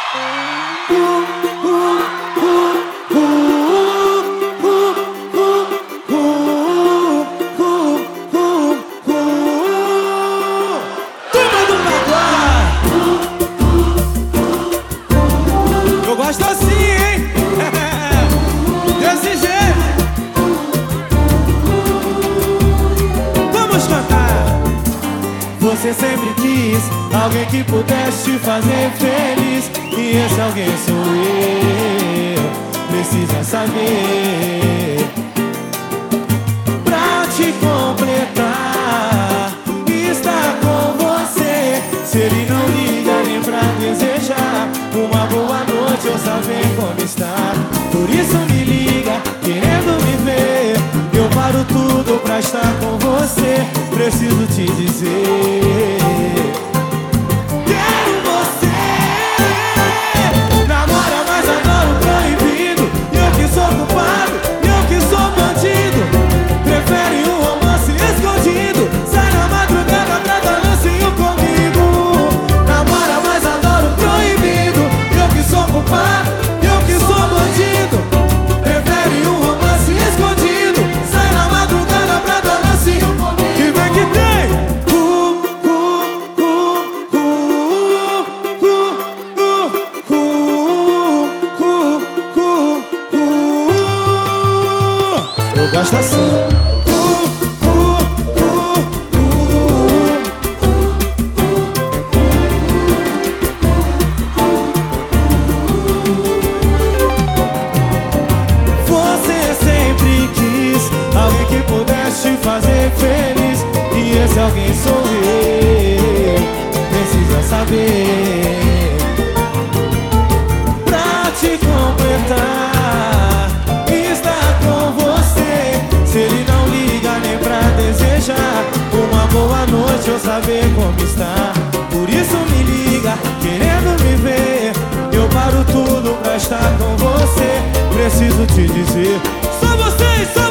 Eu gosto assim, hein? Desse jeito. Vamos cantar. Você sempre quis alguém que pudesse te fazer feliz, e esse alguém sou eu. Precisa saber, pra te completar, estar com você. Se ele não liga nem pra desejar uma boa noite ou saber como está, por isso me liga, querendo me ver. Eu paro tudo pra estar com você. Preciso te dizer, quero você. Namora, mas adoro proibido. Eu que sou culpado, eu que sou bandido. Prefere um romance escondido. Sai na madrugada pra dar lancinho comigo. Namora, mas adoro proibido. Eu que sou culpado, eu que sou bandido. Prefere um romance escondido. Sai na madrugada pra dar lancinho comigo. Que vem que tem. Eu gosto assim. Você sempre quis alguém que pudesse te fazer feliz, e esse alguém sou eu. Precisa saber, pra te completar, estar com você. Se ele não liga nem pra desejar uma boa noite ou saber como está, por isso me liga, querendo me ver. Eu paro tudo pra estar com você. Preciso te dizer, só vocês, só